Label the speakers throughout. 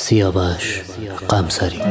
Speaker 1: سیاوش قمصری.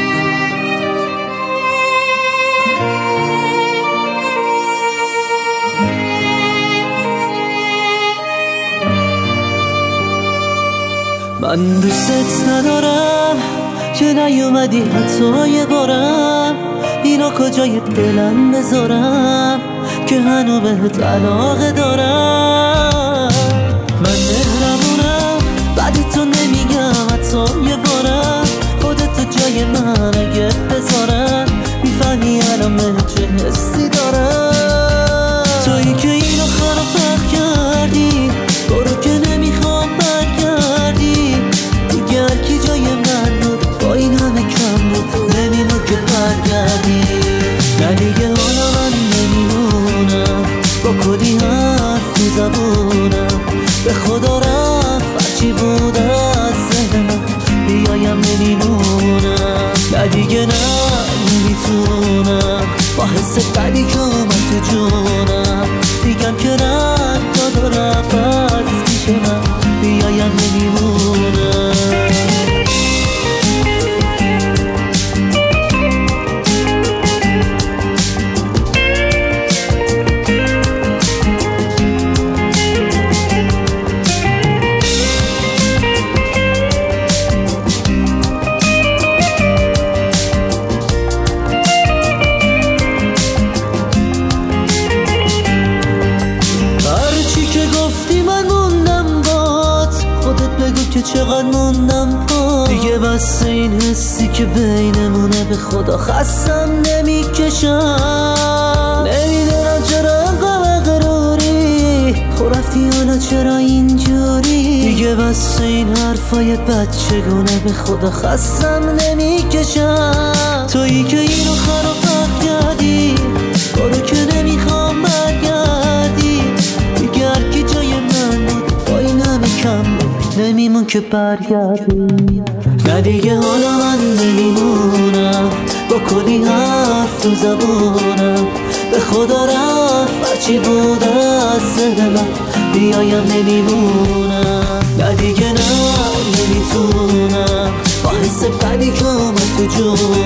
Speaker 2: من دوستت ندارم که نیومدی حتی یه بارم، اینا کجای دلم بذارم که هنو بهت علاقه دارم. من مهربونم بعدی تو نمیگم حتی یه بارم، خودت جای من اگه بذارم میفهمی الان من چه حسی دارم. تویی که اینو خراب کردی، برو که نمیخوام برگردی دیگه. هرکی جای من بود با این همه کم بود، نمیمون که برگردی. نه دیگه حالا من نمیمونم با کلی حرف تو زبونم، به خدا رفت هرچی بود از ذهن من بیایم نمیمونم. نه دیگه نه نمیتونم با حس بدی که اومد تو جونم، دیگم که رد داد و رفت از پیش من بیایم نمیمونم. که چقدر موندم پا دیگه، بس این حسی که بینمونه به خدا خستم نمیکشم. نمیدونم چرا انقدر غروری خورفتی حالا چرا اینجوری، دیگه بس این حرفای بچگونه به خدا خستم نمیکشم. تویی که اینو خراب کردی، برو که نمیخوام برگردی دیگه. هرکی جای من بود با این همه کم بود نمیمون که برگردی. نه دیگه حالا من نمیمونم با کلی حرف تو زبونم، به خدا رفت هرچی بود از ذهن من بیایم نمیمونم. نه دیگه نه نمیتونم با حس بدی که اومد تو جون